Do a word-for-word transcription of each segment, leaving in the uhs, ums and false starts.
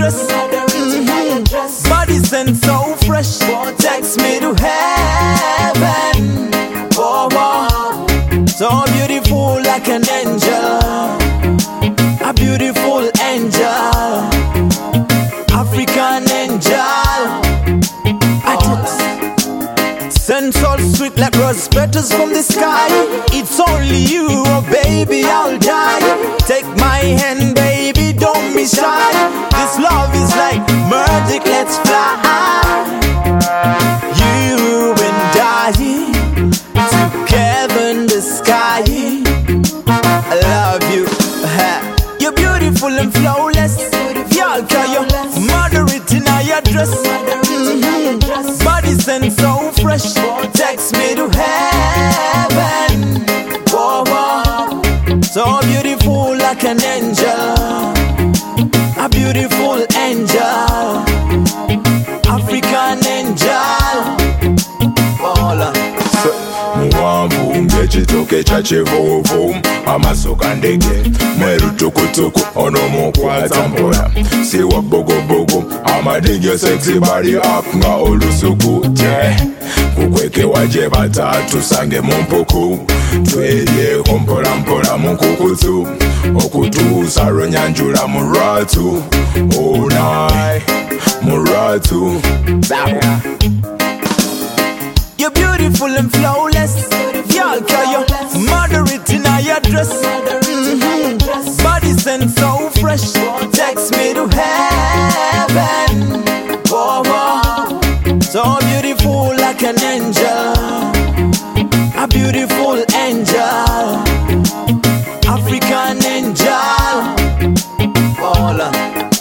dress. Mm-hmm. Body sense so fresh, takes me to heaven. Oh, oh. So beautiful like an angel, a beautiful angel, African angel. Sense all sweet like rose petals from the sky. It's only you, oh baby, I'll die. Take my hand, baby, don't be shy. This love is like magic, let's fly. You and I, together in the sky. I love you. You're beautiful and flawless. Y'all call you mother it in your dress. Mm-hmm. Body sense so fresh, takes me to heaven. Whoa, whoa. So beautiful like an angel, a beautiful angel, African angel. Hola. Mwambu ngechitoke chachivovo amasoka ndege mweru tukutuku ono mukwata mpola siwa bogobogo amadinge sexy body up nga olusuku je kukweke waje batatu sange mumpuku twelye kompola mpola mukukutu okutuusa runyanjula muratu onai muratu. You're beautiful and flawless. Y'all call you mother it in your dress. Mm-hmm. Body sense so fresh, takes me to heaven. Whoa, whoa. So beautiful like an angel, a beautiful angel, African angel. Hola.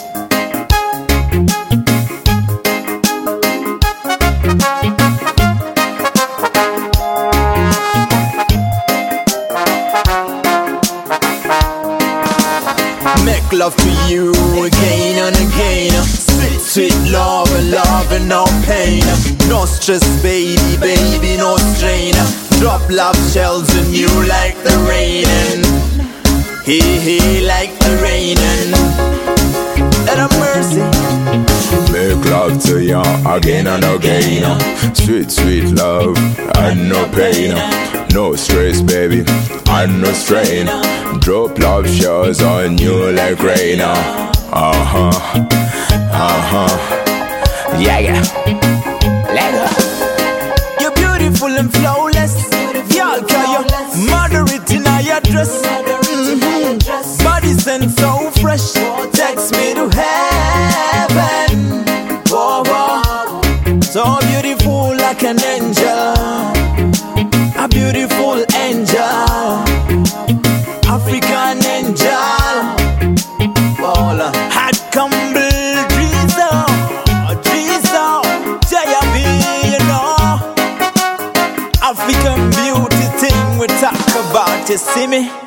Make love to you again and again. Sweet, sweet love and love and no pain. No stress, baby, baby, no strain. Drop love shells on you like the raining. Hey, hey, like the raining. Let have mercy. Make love to you again and again. Sweet, sweet love and no pain. No stress, baby, and no strain. Drop love showers on you like rain. Uh-huh, uh-huh. Yeah, yeah. Let go. You're beautiful and flawless. Y'all call you mother it in your dress. Mm-hmm. Body sense so fresh, takes me to heaven. Whoa, whoa. So beautiful like an angel, a beautiful angel, African angel. Hola. Hot humble drizzle, drizzle, J B, you know. African beauty thing we talk about, you see me?